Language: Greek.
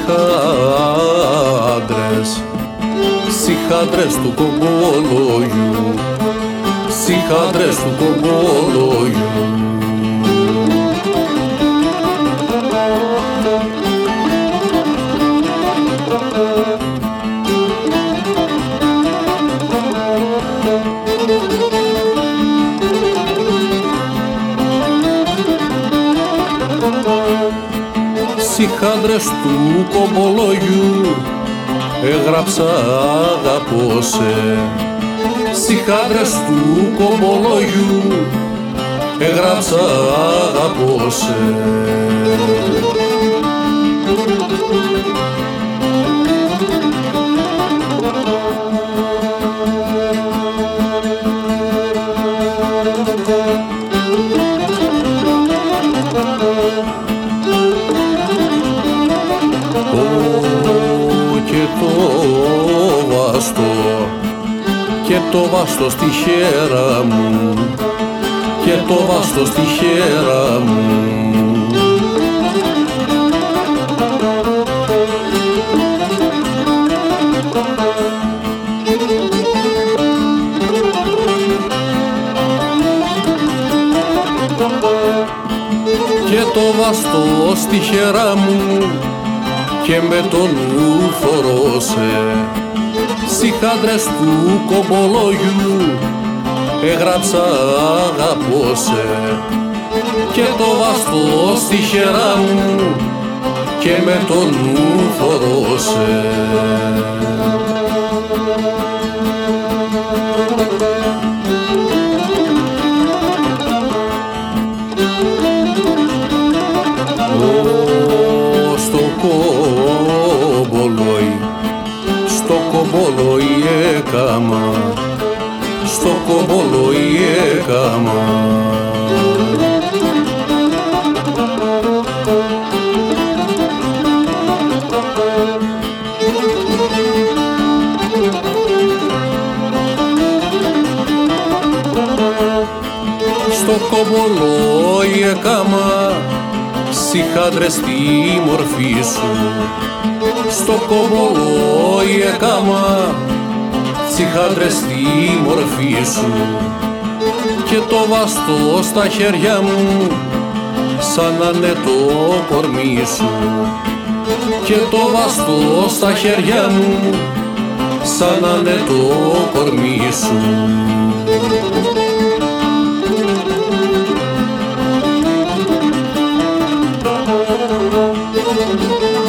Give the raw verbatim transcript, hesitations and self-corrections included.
Σιχάντρες, σιχάντρες του κομπολογιού, σιχάντρες του κομπολογιού. Σιχάντρες του κομπολογιού, έγραψα αγαπώ σε. Σιχάντρες του κομπολογιού, έγραψα αγαπώ σε. Και το βάστο στη χέρα μου, και το βάστο στη χέρα μου. Και το βάστο στη χέρα μου και με το νου φορώσε. Σιχάντρες του κομπολογιού, έγραψα αγαπώ σε. Και το βαστό στη χέρα μου και με το νου φορώσε. Ω, στο κομπολόι, στο κομπολόι έκαμα, στο κομπολόι έκαμα. Στο κομπολόι έκαμα, σιχάντρες στη μορφή σου. Στο κομπολόι έκαμα, σιχάντρες στη μορφή σου. Και το βαστό στα χέρια μου, σαν να είναι το κορμί σου. Και το βαστό στα χέρια μου, σαν να είναι το κορμί σου. Thank you.